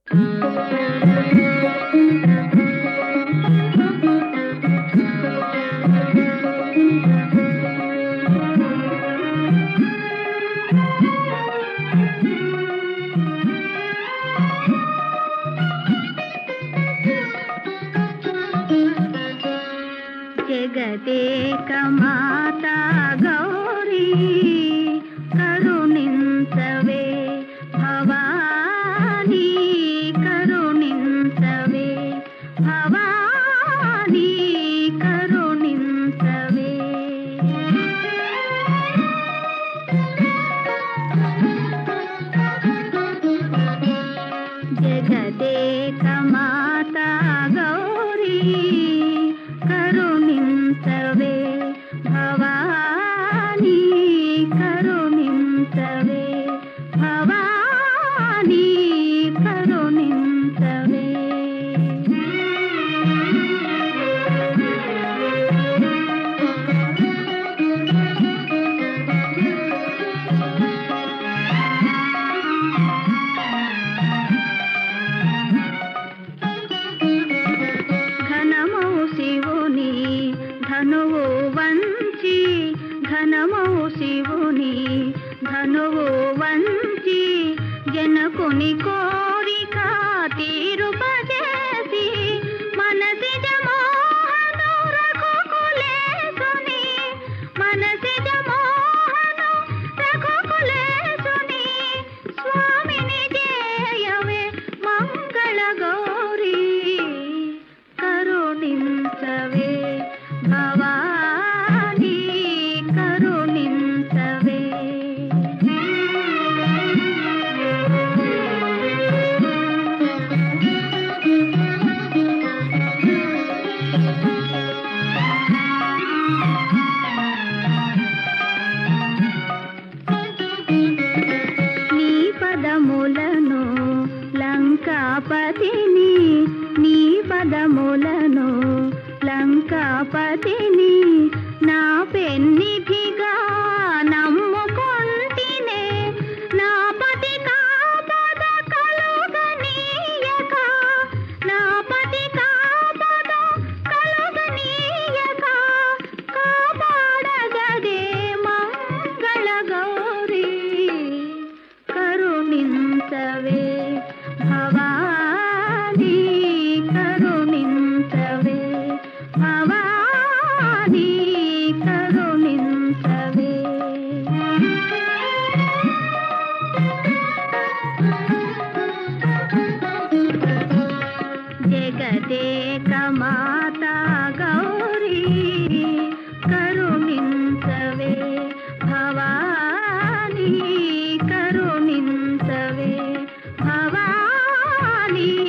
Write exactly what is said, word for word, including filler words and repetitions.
జగదేక మాతా గౌరీ కరుణించవే భవానీ కరుణించవే భవానీ కరుణించవే జగదేక మాతా గౌరీ కరుణించవే భవానీ కరుణించవే భవానీ కరుణించవే ఘనమౌ శివుని ధనువు వంచి ఘనమౌ శివుని ధనువు వంచి జనకుని కోరిక తీరుపజేసి మనసిజ మోహను రఘుకులేసుని మనసిజ మోహను రఘుకులేసుని స్వామిని జయవే మంగళ గౌరీ కరుణించవే భవానీ కరుణించవే నీ పదములను లంకాపతిని నీ పదములను లంకాపతిని నా పెన్నిధిగా నమ్ముకొంటినే నా పతి కాపద కలుగనీయక నా పతి కాపద కలుగనీయక కాపాడగదే మంగళ గౌరీ కరుణించవే భవానీ కరుణించవే భవానీ కరుణించవే జగదేక మాతా గౌరీ కరుణించవే భవానీ కరుణించవే భవానీ